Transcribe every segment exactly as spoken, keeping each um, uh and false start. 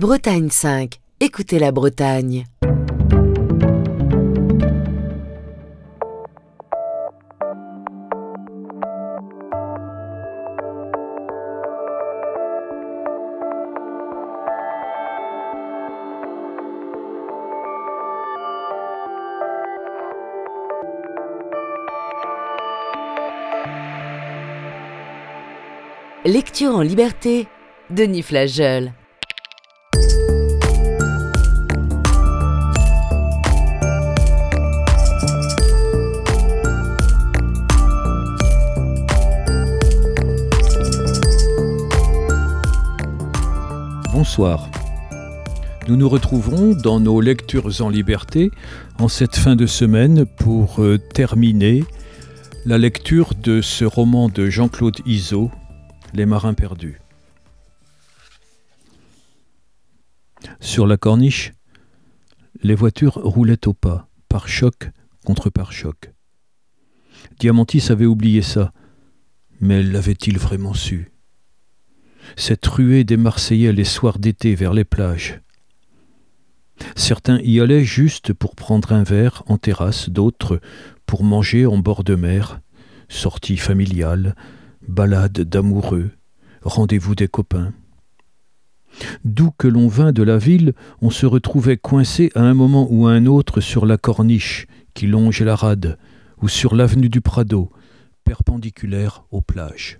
Bretagne cinq. Écoutez la Bretagne. Lecture en liberté, Denis Flageol. Bonsoir. Nous nous retrouverons dans nos lectures en liberté en cette fin de semaine pour euh, terminer la lecture de ce roman de Jean-Claude Izeau, Les Marins perdus. Sur la corniche, les voitures roulaient au pas, pare-choc contre pare-choc. Diamantis avait oublié ça, mais l'avait-il vraiment su ? Cette ruée des Marseillais les soirs d'été vers les plages. Certains y allaient juste pour prendre un verre en terrasse, d'autres pour manger en bord de mer, sortie familiale, balade d'amoureux, rendez-vous des copains. D'où que l'on vînt de la ville, on se retrouvait coincé à un moment ou à un autre sur la corniche qui longe la rade, ou sur l'avenue du Prado, perpendiculaire aux plages.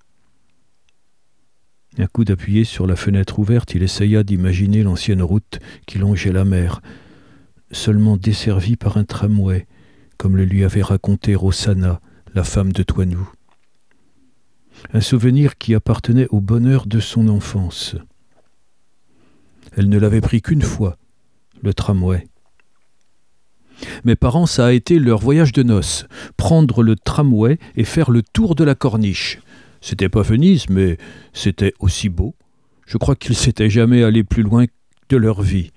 Un coup d'appuyer sur la fenêtre ouverte, il essaya d'imaginer l'ancienne route qui longeait la mer, seulement desservie par un tramway, comme le lui avait raconté Rossana, la femme de Toinou. Un souvenir qui appartenait au bonheur de son enfance. Elle ne l'avait pris qu'une fois, le tramway. Mes parents, ça a été leur voyage de noces, prendre le tramway et faire le tour de la corniche. C'était pas Venise, mais c'était aussi beau. Je crois qu'ils s'étaient jamais allés plus loin de leur vie.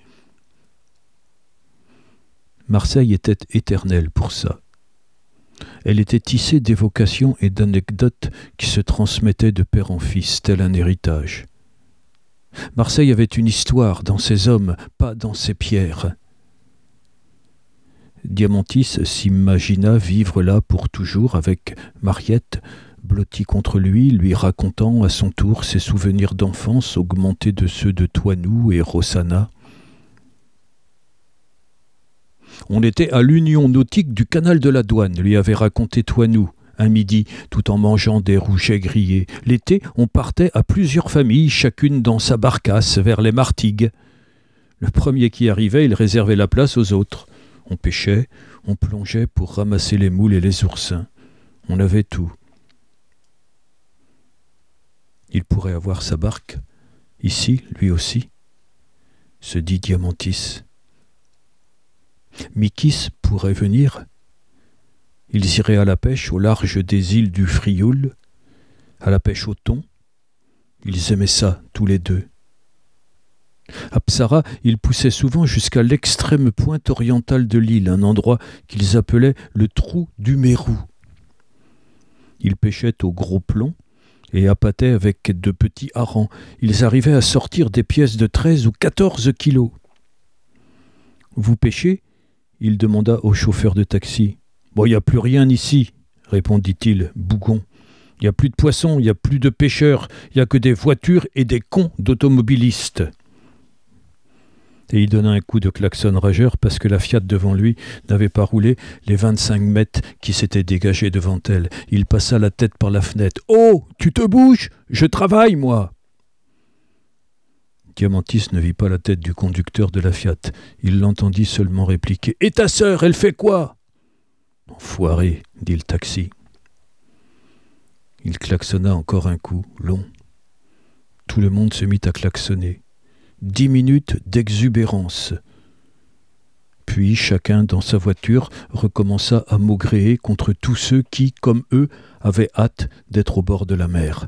Marseille était éternelle pour ça. Elle était tissée d'évocations et d'anecdotes qui se transmettaient de père en fils, tel un héritage. Marseille avait une histoire dans ses hommes, pas dans ses pierres. Diamantis s'imagina vivre là pour toujours avec Mariette, blottie contre lui, lui racontant à son tour ses souvenirs d'enfance augmentés de ceux de Toinou et Rossana. On était à l'union nautique du canal de la Douane, lui avait raconté Toinou, un midi, tout en mangeant des rougets grillés. L'été, on partait à plusieurs familles, chacune dans sa barcasse, vers les Martigues. Le premier qui arrivait, il réservait la place aux autres. On pêchait, on plongeait pour ramasser les moules et les oursins. On avait tout. Il pourrait avoir sa barque, ici, lui aussi, se dit Diamantis. Mikis pourrait venir. Ils iraient à la pêche au large des îles du Frioul, à la pêche au thon. Ils aimaient ça, tous les deux. À Psara, ils poussaient souvent jusqu'à l'extrême pointe orientale de l'île, un endroit qu'ils appelaient le trou du Mérou. Ils pêchaient au gros plomb et appâtaient avec de petits harengs. Ils arrivaient à sortir des pièces de treize ou quatorze kilos. « Vous pêchez ?» il demanda au chauffeur de taxi. « Bon, il n'y a plus rien ici, » répondit-il, bougon. « Il n'y a plus de poissons, il n'y a plus de pêcheurs, il n'y a que des voitures et des cons d'automobilistes. » Et il donna un coup de klaxon rageur parce que la Fiat devant lui n'avait pas roulé les vingt-cinq mètres qui s'étaient dégagés devant elle. Il passa la tête par la fenêtre. « Oh, tu te bouges ? Je travaille, moi !» Diamantis ne vit pas la tête du conducteur de la Fiat. Il l'entendit seulement répliquer « Et ta sœur, elle fait quoi ?»« Enfoiré, » dit le taxi. Il klaxonna encore un coup, long. Tout le monde se mit à klaxonner. Dix minutes d'exubérance. Puis chacun dans sa voiture recommença à maugréer contre tous ceux qui, comme eux, avaient hâte d'être au bord de la mer.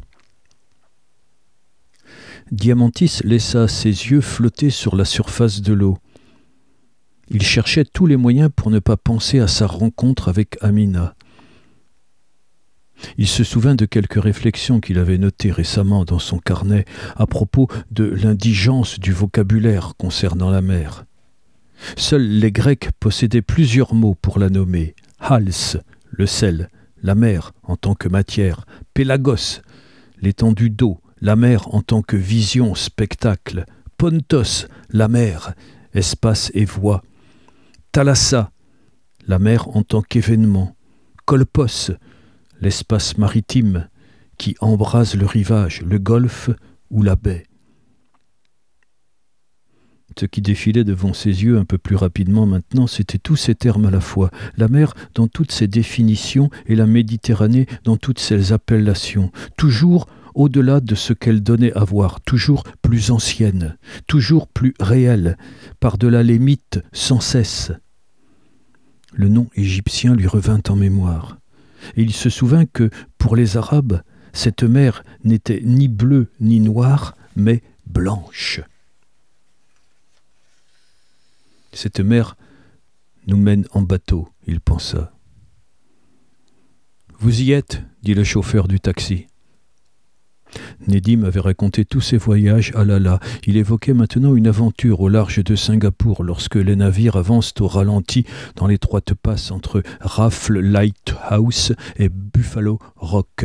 Diamantis laissa ses yeux flotter sur la surface de l'eau. Il cherchait tous les moyens pour ne pas penser à sa rencontre avec Amina. Il se souvint de quelques réflexions qu'il avait notées récemment dans son carnet à propos de l'indigence du vocabulaire concernant la mer. Seuls les Grecs possédaient plusieurs mots pour la nommer. Hals, le sel, la mer en tant que matière, pélagos, l'étendue d'eau, la mer en tant que vision, spectacle, pontos, la mer, espace et voie, thalassa, la mer en tant qu'événement, kolpos, l'espace maritime qui embrase le rivage, le golfe ou la baie. Ce qui défilait devant ses yeux un peu plus rapidement maintenant, c'était tous ces termes à la fois, la mer dans toutes ses définitions et la Méditerranée dans toutes ses appellations, toujours au-delà de ce qu'elle donnait à voir, toujours plus ancienne, toujours plus réelle, par-delà les mythes sans cesse. Le nom égyptien lui revint en mémoire, et il se souvint que, pour les Arabes, cette mer n'était ni bleue ni noire, mais blanche. Cette mer nous mène en bateau, il pensa. « Vous y êtes » dit le chauffeur du taxi. Nedim avait raconté tous ses voyages à Lala. Il évoquait maintenant une aventure au large de Singapour lorsque les navires avancent au ralenti dans l'étroite passe entre Raffles Lighthouse et Buffalo Rock.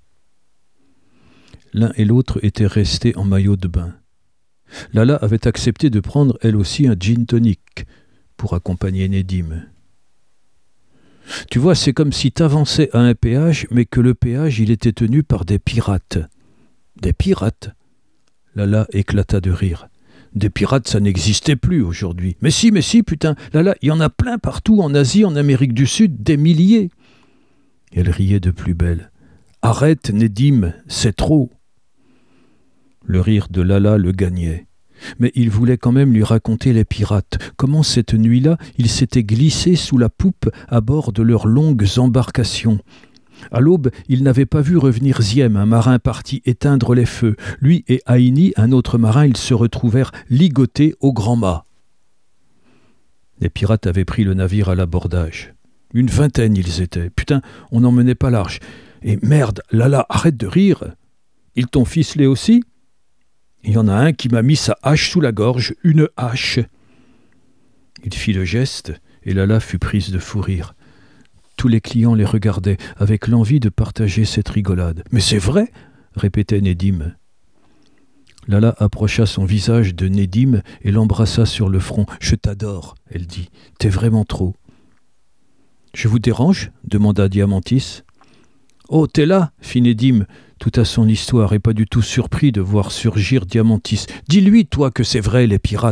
L'un et l'autre étaient restés en maillot de bain. Lala avait accepté de prendre elle aussi un gin tonic pour accompagner Nedim. « Tu vois, c'est comme si t'avançais à un péage, mais que le péage, il était tenu par des pirates. »« Des pirates ?» Lala éclata de rire. « Des pirates, ça n'existait plus aujourd'hui. Mais si, mais si, putain, Lala, il y en a plein partout, en Asie, en Amérique du Sud, des milliers. » Elle riait de plus belle. « Arrête, Nedim, c'est trop. » Le rire de Lala le gagnait. Mais il voulait quand même lui raconter les pirates, comment cette nuit-là, ils s'étaient glissés sous la poupe à bord de leurs longues embarcations. À l'aube, il n'avait pas vu revenir Ziem, un marin parti éteindre les feux. Lui et Aini, un autre marin, ils se retrouvèrent ligotés au grand mât. Les pirates avaient pris le navire à l'abordage. Une vingtaine ils étaient. Putain, on n'en menait pas large. Et merde, Lala, arrête de rire. Ils t'ont ficelé aussi ? Il y en a un qui m'a mis sa hache sous la gorge, une hache. Il fit le geste, et Lala fut prise de fou rire. Tous les clients les regardaient, avec l'envie de partager cette rigolade. « Mais c'est vrai !» répétait Nedim. Lala approcha son visage de Nedim et l'embrassa sur le front. « Je t'adore, » elle dit. « T'es vraiment trop. »« Je vous dérange ?» demanda Diamantis. « Oh, t'es là !» fit Nedim, tout à son histoire et pas du tout surpris de voir surgir Diamantis. « Dis-lui, toi, que c'est vrai, les pirates !»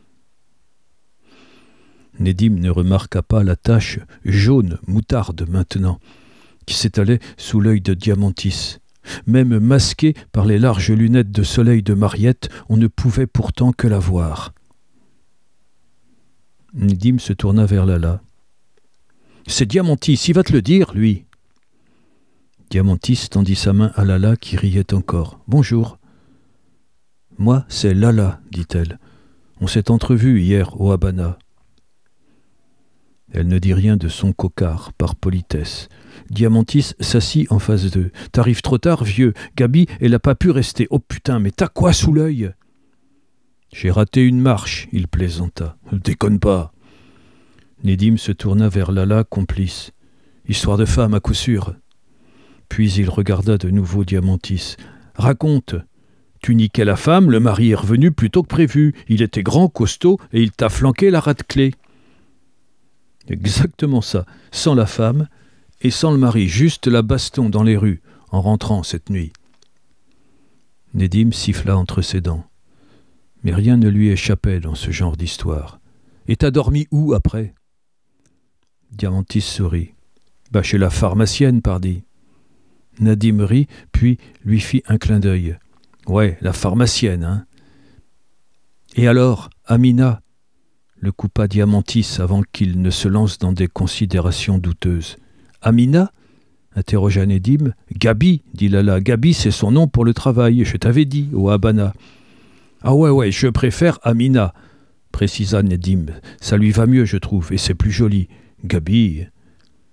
Nedim ne remarqua pas la tache jaune, moutarde maintenant, qui s'étalait sous l'œil de Diamantis. Même masqué par les larges lunettes de soleil de Mariette, on ne pouvait pourtant que la voir. Nedim se tourna vers Lala. « C'est Diamantis, il va te le dire, lui !» Diamantis tendit sa main à Lala qui riait encore. « Bonjour. »« Moi, c'est Lala, dit-elle. On s'est entrevus hier au Habana. » Elle ne dit rien de son cocard, par politesse. Diamantis s'assit en face d'eux. « T'arrives trop tard, vieux. Gabi, elle n'a pas pu rester. Oh putain, mais t'as quoi sous l'œil ?»« J'ai raté une marche, » il plaisanta. « Déconne pas. » Nedim se tourna vers Lala, complice. « Histoire de femme, à coup sûr. » Puis il regarda de nouveau Diamantis. « Raconte. Tu niquais la femme, le mari est revenu plus tôt que prévu. Il était grand, costaud, et il t'a flanqué la rate-clé. » Exactement ça, sans la femme et sans le mari, juste la baston dans les rues, en rentrant cette nuit. Nedim siffla entre ses dents. Mais rien ne lui échappait dans ce genre d'histoire. « Et t'as dormi où après ?» Diamantis sourit. « Bah chez la pharmacienne, pardi. » Nedim rit, puis lui fit un clin d'œil. « Ouais, la pharmacienne, hein !»« Et alors, Amina ?» le coupa Diamantis avant qu'il ne se lance dans des considérations douteuses. « Amina ?» interrogea Nedim. « Gabi, dit Lala. Gabi, c'est son nom pour le travail, je t'avais dit, au Habana. »« Ah ouais, ouais, je préfère Amina, » précisa Nedim. « Ça lui va mieux, je trouve, et c'est plus joli. Gabi... »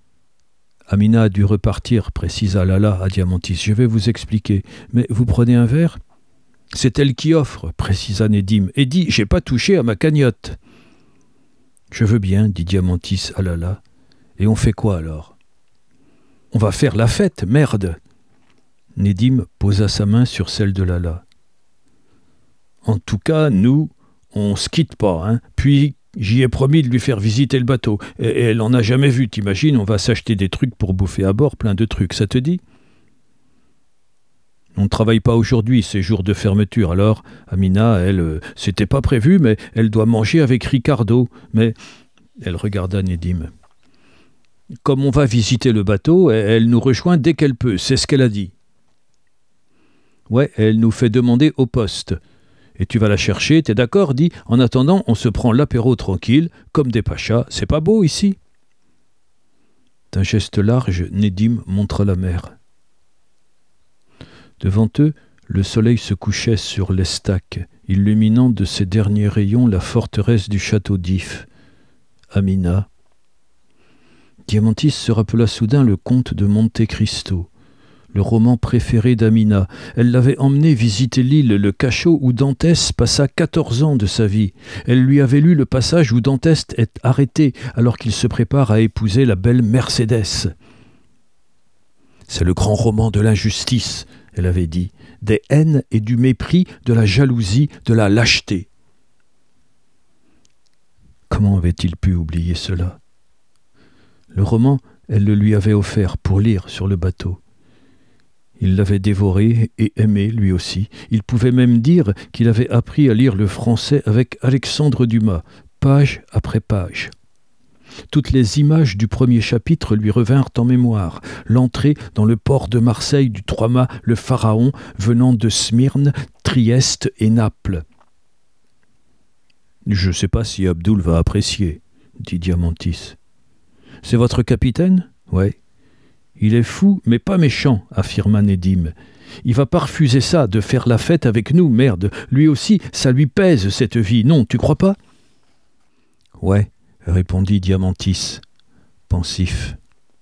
Amina a dû repartir, précisa Lala à Diamantis. Je vais vous expliquer. Mais vous prenez un verre ? C'est elle qui offre, précisa Nedim. Et dit, j'ai pas touché à ma cagnotte. Je veux bien, dit Diamantis à Lala. Et on fait quoi alors ? On va faire la fête, merde ! Nedim posa sa main sur celle de Lala. En tout cas, nous, on se quitte pas, hein. Puis, j'y ai promis de lui faire visiter le bateau. Et elle en a jamais vu, t'imagines ? On va s'acheter des trucs pour bouffer à bord, plein de trucs, ça te dit ? On ne travaille pas aujourd'hui, c'est jour de fermeture. Alors, Amina, elle, euh, c'était pas prévu, mais elle doit manger avec Ricardo. Mais, elle regarda Nedim. Comme on va visiter le bateau, elle nous rejoint dès qu'elle peut, c'est ce qu'elle a dit. Ouais, elle nous fait demander au poste. Et tu vas la chercher, t'es d'accord, dit. En attendant, on se prend l'apéro tranquille, comme des pachas. C'est pas beau ici ? D'un geste large, Nedim montra la mer. Devant eux, le soleil se couchait sur l'Estac, illuminant de ses derniers rayons la forteresse du château d'If. Amina. Diamantis se rappela soudain le conte de Monte Cristo, le roman préféré d'Amina. Elle l'avait emmené visiter l'île, le cachot où Dantès passa quatorze ans de sa vie. Elle lui avait lu le passage où Dantès est arrêté alors qu'il se prépare à épouser la belle Mercédès. C'est le grand roman de l'injustice, elle avait dit, des haines et du mépris, de la jalousie, de la lâcheté. Comment avait-il pu oublier cela ? Le roman, elle le lui avait offert pour lire sur le bateau. Il l'avait dévoré et aimé lui aussi. Il pouvait même dire qu'il avait appris à lire le français avec Alexandre Dumas, page après page. Toutes les images du premier chapitre lui revinrent en mémoire. L'entrée dans le port de Marseille du trois-mâts, le Pharaon, venant de Smyrne, Trieste et Naples. « Je ne sais pas si Abdoul va apprécier, » dit Diamantis. « C'est votre capitaine ? » ?»« Ouais. »« Il est fou, mais pas méchant, » affirma Nedim. « Il va pas refuser ça, de faire la fête avec nous, merde. Lui aussi, ça lui pèse, cette vie, non, tu crois pas ?»« Ouais. » répondit Diamantis, pensif.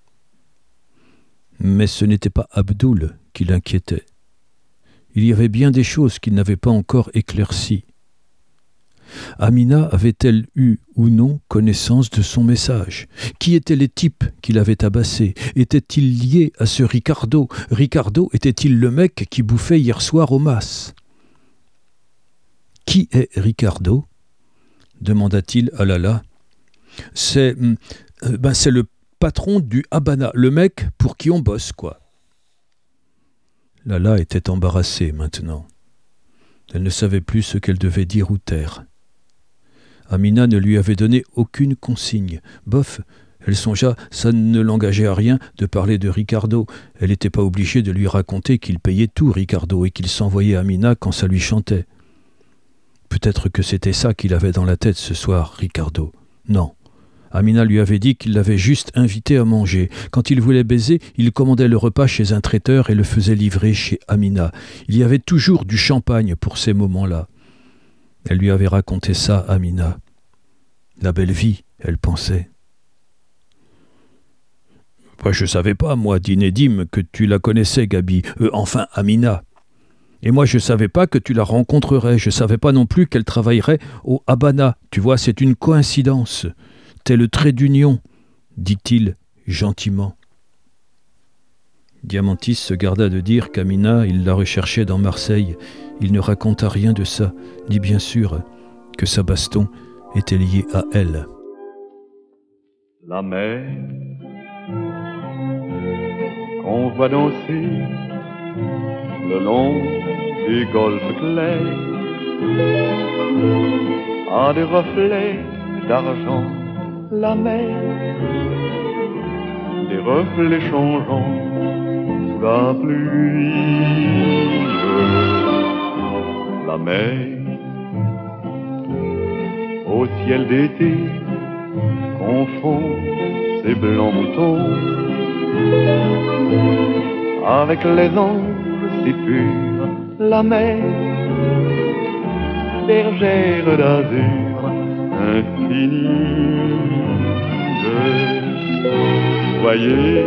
Mais ce n'était pas Abdoul qui l'inquiétait. Il y avait bien des choses qu'il n'avait pas encore éclaircies. Amina avait-elle eu ou non connaissance de son message ? Qui étaient les types qui l'avaient tabassé ? Étaient-ils liés à ce Ricardo ? Ricardo était-il le mec qui bouffait hier soir au mas ? Qui est Ricardo ? Demanda-t-il à Lala. C'est, euh, ben c'est le patron du Habana, le mec pour qui on bosse, quoi. Lala était embarrassée maintenant. Elle ne savait plus ce qu'elle devait dire ou taire. Amina ne lui avait donné aucune consigne. Bof, elle songea, ça ne l'engageait à rien de parler de Ricardo. Elle n'était pas obligée de lui raconter qu'il payait tout, Ricardo, et qu'il s'envoyait Amina quand ça lui chantait. Peut-être que c'était ça qu'il avait dans la tête ce soir, Ricardo. Non. Amina lui avait dit qu'il l'avait juste invité à manger. Quand il voulait baiser, il commandait le repas chez un traiteur et le faisait livrer chez Amina. Il y avait toujours du champagne pour ces moments-là. Elle lui avait raconté ça, Amina. La belle vie, elle pensait. Bah, « Je savais pas, moi, dit Nedim, que tu la connaissais, Gabi. Euh, enfin, Amina. Et moi, je savais pas que tu la rencontrerais. Je savais pas non plus qu'elle travaillerait au Habana. Tu vois, c'est une coïncidence. T'es le trait d'union, dit-il gentiment. » Diamantis se garda de dire qu'Amina, il la recherchait dans Marseille. Il ne raconta rien de ça, dit bien sûr que sa baston était liée à elle. La mer qu'on voit danser le long du golfe clair a des reflets d'argent. La mer, des reflets changeants sous la pluie. La mer, au ciel d'été, confond ses blancs moutons avec les anges si purs. La mer, bergère d'azur infinie. Voyez,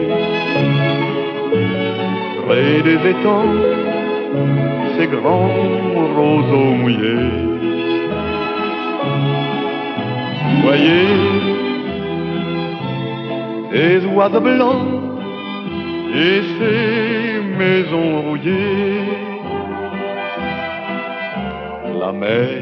près des étangs, ces grands roseaux mouillés. Voyez, des oiseaux blancs et ces maisons rouillées. La mer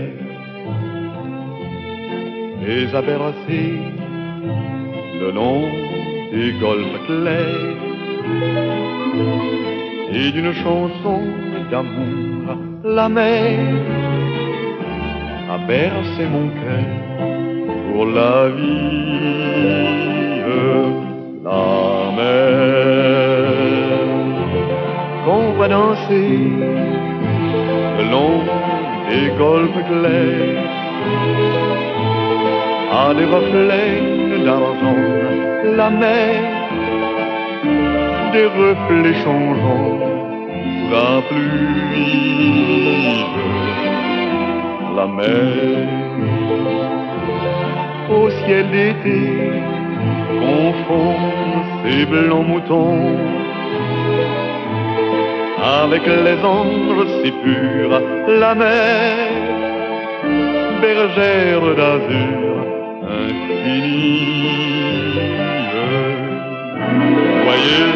les a bercés le long des golfes clairs, et d'une chanson d'amour la mer a bercé mon cœur pour la vie. La mer qu'on voit danser le long des golfes clairs a des reflets d'argent. La mer, des reflets changeants sous la pluie. La mer, au ciel d'été, confond ses blancs moutons avec les anges si purs. La mer, bergère d'azur infinie. Voyez,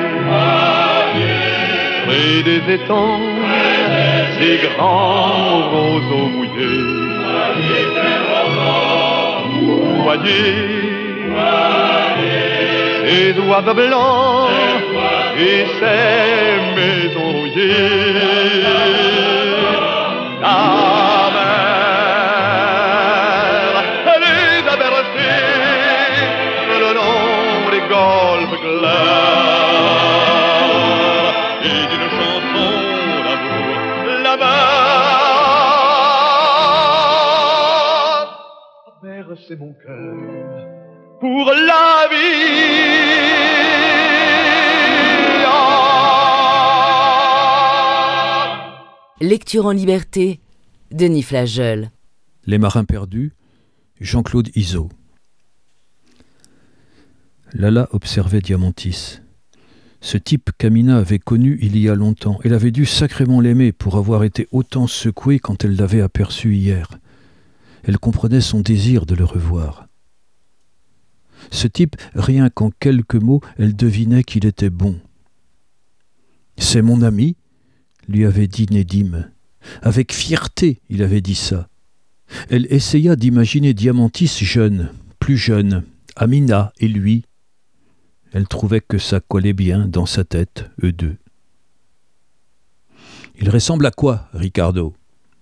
près des étangs, ces grands roseaux mouillés. Voyez, ces oiseaux blancs et ces maisons rouillées. La mer, elle les a bercés le long des golfes clairs, et d'une chanson d'amour la mer a bercé mon cœur pour la vie. Lecture en liberté, Denis Flageol. Les marins perdus, Jean-Claude Izzo. Lala observait Diamantis. Ce type qu'Amina avait connu il y a longtemps. Elle avait dû sacrément l'aimer pour avoir été autant secouée quand elle l'avait aperçu hier. Elle comprenait son désir de le revoir. Ce type, rien qu'en quelques mots, elle devinait qu'il était bon. « C'est mon ami », lui avait dit Nedim. Avec fierté, il avait dit ça. Elle essaya d'imaginer Diamantis jeune, plus jeune, Amina et lui. Elle trouvait que ça collait bien dans sa tête, eux deux. « Il ressemble à quoi, Ricardo ?»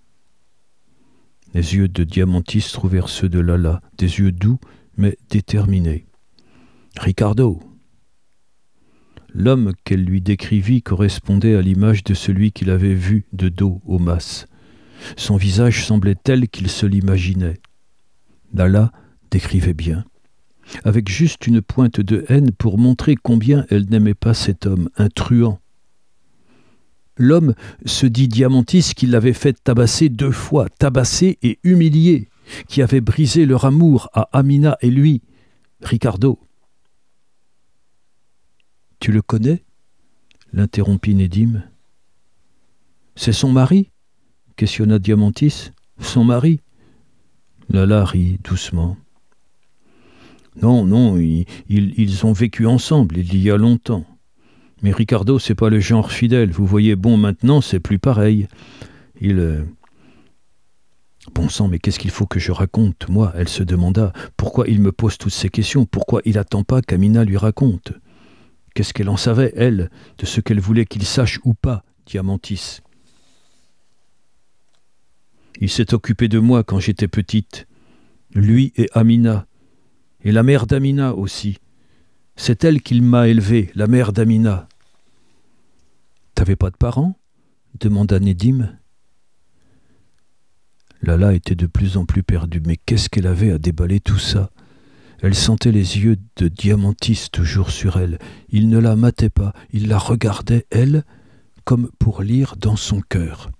Les yeux de Diamantis trouvèrent ceux de Lala, des yeux doux mais déterminés. « Ricardo !» L'homme qu'elle lui décrivit correspondait à l'image de celui qu'il avait vu de dos au mas. Son visage semblait tel qu'il se l'imaginait. Lala décrivait bien, avec juste une pointe de haine pour montrer combien elle n'aimait pas cet homme, un truand. L'homme se dit Diamantis qui l'avait fait tabasser deux fois, tabasser et humilier, qui avait brisé leur amour à Amina et lui, Ricardo. « Tu le connais ?» l'interrompit Nedim. « C'est son mari ?» questionna Diamantis. « Son mari ?» Lala rit doucement. « Non, non, ils, ils, ils ont vécu ensemble il y a longtemps. Mais Ricardo, c'est pas le genre fidèle. Vous voyez, bon, maintenant, c'est plus pareil. Il... Euh... Bon sang, mais qu'est-ce qu'il faut que je raconte, moi ?» Elle se demanda. Pourquoi il me pose toutes ces questions? Pourquoi il attend pas qu'Amina lui raconte? Qu'est-ce qu'elle en savait, elle, de ce qu'elle voulait qu'il sache ou pas, Diamantis? Il s'est occupé de moi quand j'étais petite. Lui et Amina. Et la mère d'Amina aussi. C'est elle qui m'a élevé, la mère d'Amina. « T'avais pas de parents ?» demanda Nedim. Lala était de plus en plus perdue. Mais qu'est-ce qu'elle avait à déballer tout ça? Elle sentait les yeux de Diamantis toujours sur elle. Il ne la matait pas, il la regardait, elle, comme pour lire dans son cœur.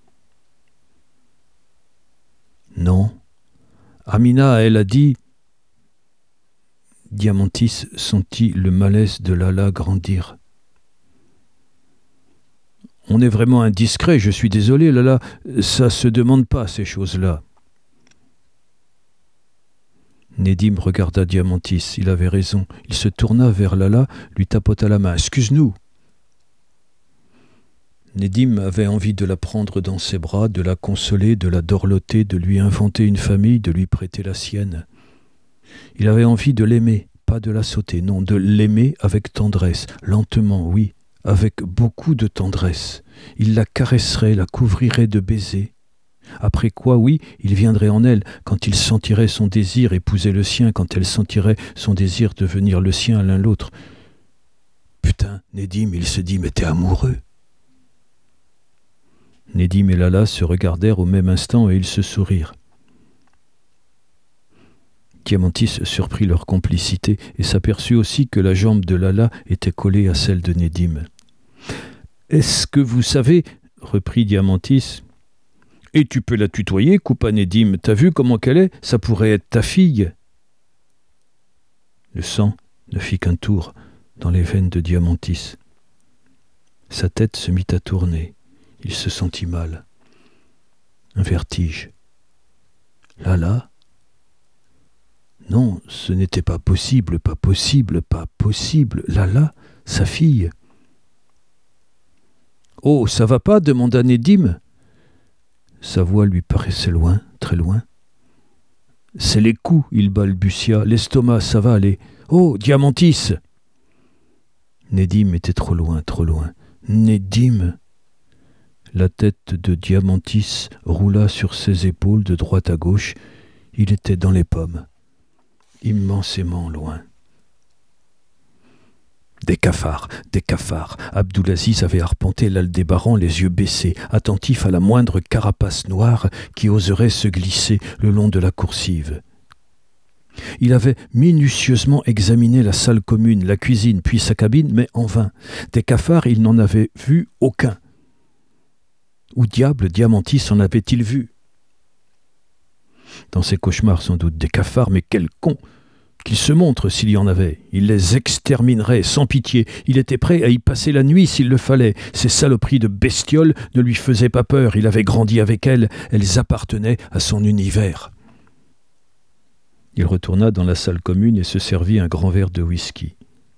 Non. Amina, elle a dit... Diamantis sentit le malaise de Lala grandir. « On est vraiment indiscret, je suis désolé, Lala, ça se demande pas, ces choses-là. » Nedim regarda Diamantis, il avait raison. Il se tourna vers Lala, lui tapota la main. « Excuse-nous !» Nedim avait envie de la prendre dans ses bras, de la consoler, de la dorloter, de lui inventer une famille, de lui prêter la sienne. Il avait envie de l'aimer, pas de la sauter, non, de l'aimer avec tendresse, lentement, oui, avec beaucoup de tendresse. Il la caresserait, la couvrirait de baisers. Après quoi, oui, il viendrait en elle, quand il sentirait son désir épouser le sien, quand elle sentirait son désir devenir le sien l'un l'autre. Putain, Nedim, il se dit, mais t'es amoureux. Nedim et Lala se regardèrent au même instant et ils se sourirent. Diamantis surprit leur complicité et s'aperçut aussi que la jambe de Lala était collée à celle de Nedim. « Est-ce que vous savez, reprit Diamantis, et tu peux la tutoyer, coupa Nedim, t'as vu comment qu'elle est? Ça pourrait être ta fille. » Le sang ne fit qu'un tour dans les veines de Diamantis. Sa tête se mit à tourner. Il se sentit mal. Un vertige. Lala? Non, ce n'était pas possible, pas possible, pas possible. Lala, sa fille. « Oh, ça va pas ?» demanda Nedim. Sa voix lui paraissait loin, très loin. « C'est les coups, il balbutia. L'estomac, ça va aller. Oh, Diamantis !» Nedim était trop loin, trop loin. Nedim! La tête de Diamantis roula sur ses épaules de droite à gauche. Il était dans les pommes, immensément loin. Des cafards, des cafards. Abdulaziz avait arpenté l'Aldébaran les yeux baissés, attentif à la moindre carapace noire qui oserait se glisser le long de la coursive. Il avait minutieusement examiné la salle commune, la cuisine, puis sa cabine, mais en vain. Des cafards, il n'en avait vu aucun. Où diable Diamantis en avait-il vu? Dans ses cauchemars, sans doute, des cafards, mais quel con! Qu'il se montre s'il y en avait. Il les exterminerait sans pitié. Il était prêt à y passer la nuit s'il le fallait. Ces saloperies de bestioles ne lui faisaient pas peur. Il avait grandi avec elles. Elles appartenaient à son univers. Il retourna dans la salle commune et se servit un grand verre de whisky.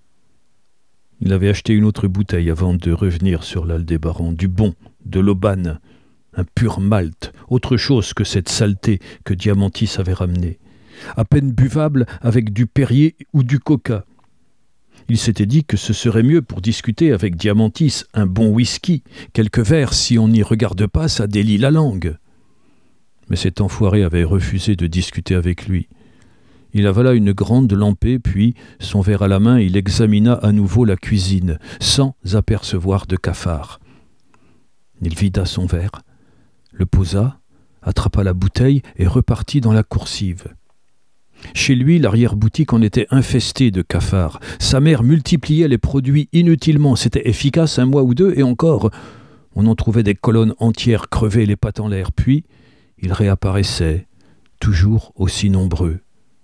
Il avait acheté une autre bouteille avant de revenir sur l'Aldébaran. Du bon, de l'Aubane, un pur malt, autre chose que cette saleté que Diamantis avait ramenée. À peine buvable avec du Perrier ou du Coca. Il s'était dit que ce serait mieux pour discuter avec Diamantis un bon whisky. Quelques verres, si on n'y regarde pas, ça délie la langue. Mais cet enfoiré avait refusé de discuter avec lui. Il avala une grande lampée, puis, son verre à la main, il examina à nouveau la cuisine, sans apercevoir de cafard. Il vida son verre, le posa, attrapa la bouteille et repartit dans la coursive. Chez lui, l'arrière-boutique en était infestée de cafards. Sa mère multipliait les produits inutilement. C'était efficace un mois ou deux, et encore, on en trouvait des colonnes entières crevées, les pattes en l'air. Puis, ils réapparaissaient, toujours aussi nombreux.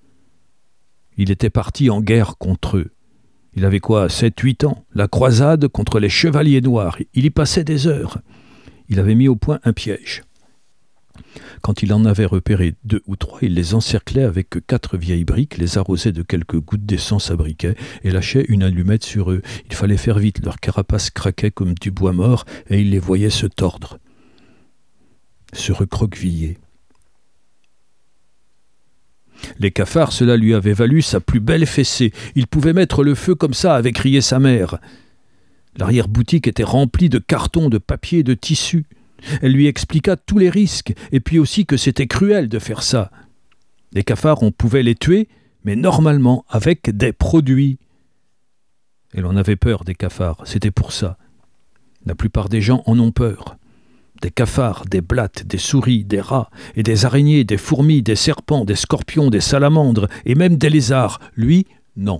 Il était parti en guerre contre eux. Il avait quoi, sept, huit ans? La croisade contre les chevaliers noirs. Il y passait des heures. Il avait mis au point un piège. Quand il en avait repéré deux ou trois, il les encerclait avec quatre vieilles briques, les arrosait de quelques gouttes d'essence à briquet et lâchait une allumette sur eux. Il fallait faire vite, leur carapace craquait comme du bois mort et il les voyait se tordre, se recroqueviller. Les cafards, cela lui avait valu sa plus belle fessée. Il pouvait mettre le feu comme ça, avait crié sa mère. L'arrière-boutique était remplie de cartons, de papier, de tissus. Elle lui expliqua tous les risques, et puis aussi que c'était cruel de faire ça. Les cafards, on pouvait les tuer, mais normalement avec des produits. Elle en avait peur des cafards, c'était pour ça. La plupart des gens en ont peur. Des cafards, des blattes, des souris, des rats, et des araignées, des fourmis, des serpents, des scorpions, des salamandres, et même des lézards. Lui, non.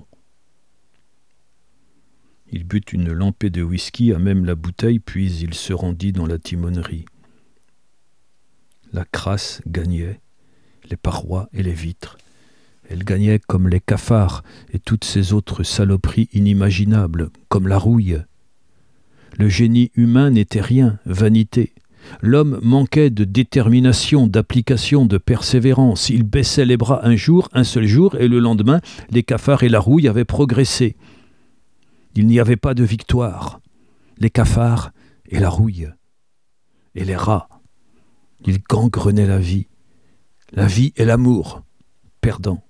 Il but une lampée de whisky à même la bouteille, puis il se rendit dans la timonerie. La crasse gagnait, les parois et les vitres. Elle gagnait comme les cafards et toutes ces autres saloperies inimaginables, comme la rouille. Le génie humain n'était rien, vanité. L'homme manquait de détermination, d'application, de persévérance. Il baissait les bras un jour, un seul jour, et le lendemain, les cafards et la rouille avaient progressé. Il n'y avait pas de victoire. Les cafards et la rouille. Et les rats. Ils gangrenaient la vie. La vie et l'amour. Perdant.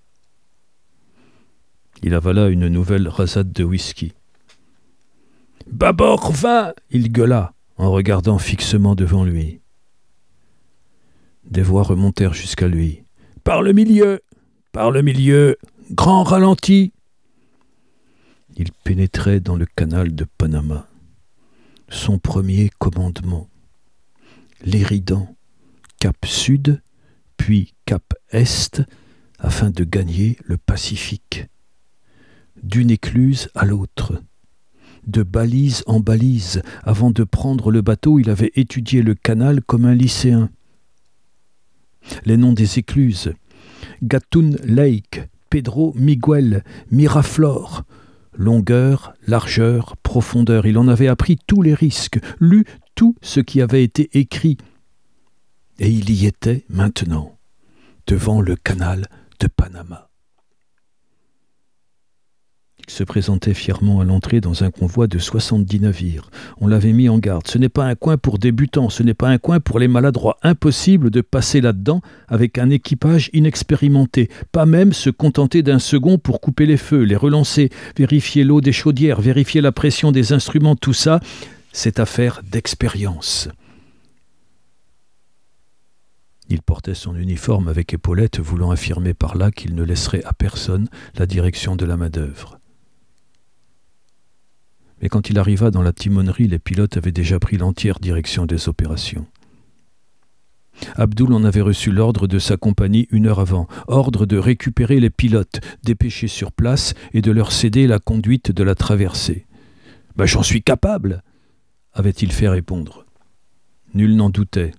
Il avala une nouvelle rasade de whisky. « Bâbord, vin !» il gueula, en regardant fixement devant lui. Des voix remontèrent jusqu'à lui. « Par le milieu ! Par le milieu ! Grand ralenti !» Il pénétrait dans le canal de Panama. Son premier commandement. L'Éridan, cap sud, puis cap est, afin de gagner le Pacifique. D'une écluse à l'autre. De balise en balise, avant de prendre le bateau, il avait étudié le canal comme un lycéen. Les noms des écluses. Gatun Lake, Pedro Miguel, Miraflores. Longueur, largeur, profondeur. Il en avait appris tous les risques, lu tout ce qui avait été écrit. Et il y était maintenant, devant le canal de Panama. Il se présentait fièrement à l'entrée dans un convoi de soixante-dix navires. On l'avait mis en garde. Ce n'est pas un coin pour débutants, ce n'est pas un coin pour les maladroits. Impossible de passer là-dedans avec un équipage inexpérimenté. Pas même se contenter d'un second pour couper les feux, les relancer, vérifier l'eau des chaudières, vérifier la pression des instruments, tout ça, c'est affaire d'expérience. Il portait son uniforme avec épaulettes, voulant affirmer par là qu'il ne laisserait à personne la direction de la main-d'œuvre. Mais quand il arriva dans la timonerie, les pilotes avaient déjà pris l'entière direction des opérations. Abdoul en avait reçu l'ordre de sa compagnie une heure avant, ordre de récupérer les pilotes, dépêchés sur place et de leur céder la conduite de la traversée. Ben, « J'en suis capable !» avait-il fait répondre. Nul n'en doutait.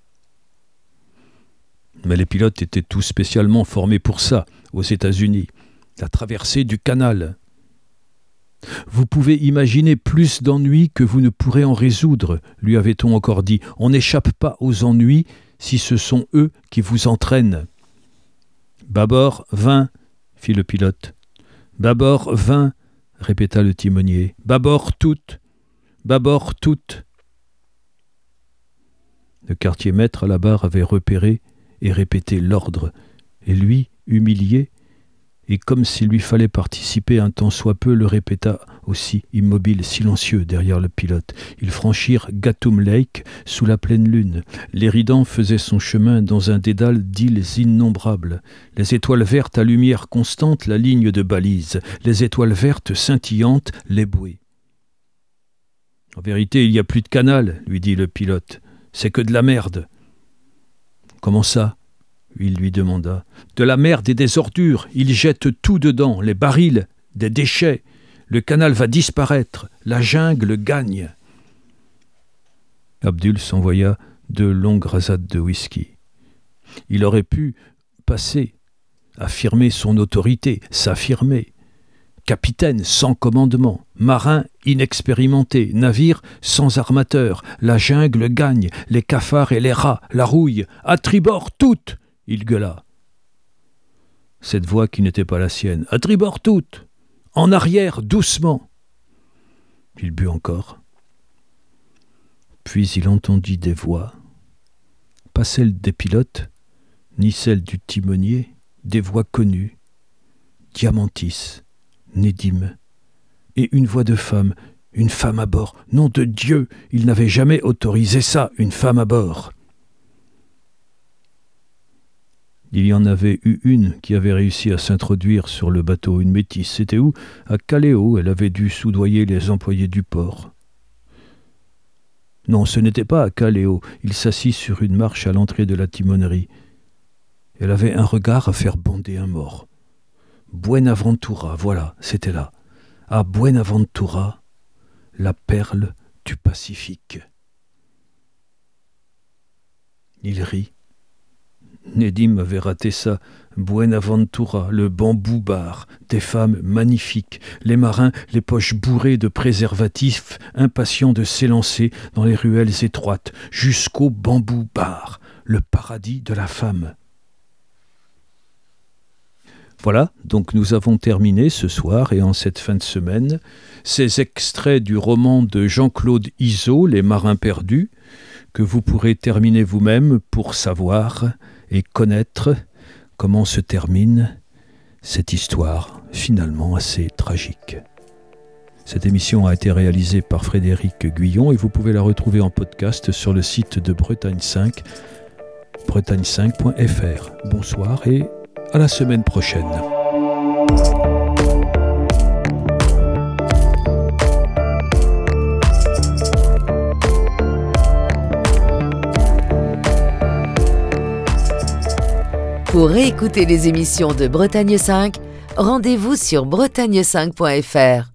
Mais les pilotes étaient tous spécialement formés pour ça, aux États-Unis, la traversée du canal. Vous pouvez imaginer plus d'ennuis que vous ne pourrez en résoudre, lui avait-on encore dit. On n'échappe pas aux ennuis si ce sont eux qui vous entraînent. Bâbord, vingt, fit le pilote. Bâbord, vingt, répéta le timonier. Bâbord, toutes. Bâbord, toutes. Le quartier-maître à la barre avait repéré et répété l'ordre, et lui, humilié, et comme s'il lui fallait participer un tant soit peu, le répéta aussi, immobile, silencieux, derrière le pilote. Ils franchirent Gatun Lake sous la pleine lune. L'Éridan faisait son chemin dans un dédale d'îles innombrables. Les étoiles vertes à lumière constante, la ligne de balise. Les étoiles vertes scintillantes, les bouées. « En vérité, il n'y a plus de canal, lui dit le pilote. C'est que de la merde. » « Comment ça ?» il lui demanda. « De la merde et des ordures. Ils jettent tout dedans, les barils, des déchets. Le canal va disparaître. La jungle gagne. » Abdul s'envoya deux longues rasades de whisky. Il aurait pu passer, affirmer son autorité, s'affirmer. Capitaine sans commandement, marin inexpérimenté, navire sans armateur, la jungle gagne, les cafards et les rats, la rouille, à tribord toutes, il gueula. Cette voix qui n'était pas la sienne, à tribord toutes, en arrière doucement. Il but encore. Puis il entendit des voix, pas celles des pilotes, ni celles du timonier, des voix connues, Diamantis, Nédim, et une voix de femme, une femme à bord. Nom de Dieu, il n'avait jamais autorisé ça, une femme à bord. Il y en avait eu une qui avait réussi à s'introduire sur le bateau, une métisse. C'était où ? À Callao, elle avait dû soudoyer les employés du port. Non, ce n'était pas à Callao. Il s'assit sur une marche à l'entrée de la timonerie. Elle avait un regard à faire bonder un mort. Buenaventura, voilà, c'était là. À Buenaventura, la perle du Pacifique. Il rit. Nedim avait raté ça. Buenaventura, le bambou-bar, des femmes magnifiques, les marins, les poches bourrées de préservatifs, impatients de s'élancer dans les ruelles étroites, jusqu'au bambou-bar, le paradis de la femme. Voilà, donc nous avons terminé ce soir et en cette fin de semaine ces extraits du roman de Jean-Claude Izot, Les Marins perdus, que vous pourrez terminer vous-même pour savoir et connaître comment se termine cette histoire finalement assez tragique. Cette émission a été réalisée par Frédéric Guyon et vous pouvez la retrouver en podcast sur le site de Bretagne cinq, bretagne cinq point f r. Bonsoir et à la semaine prochaine. Pour réécouter les émissions de Bretagne cinq, rendez-vous sur bretagne cinq point f r.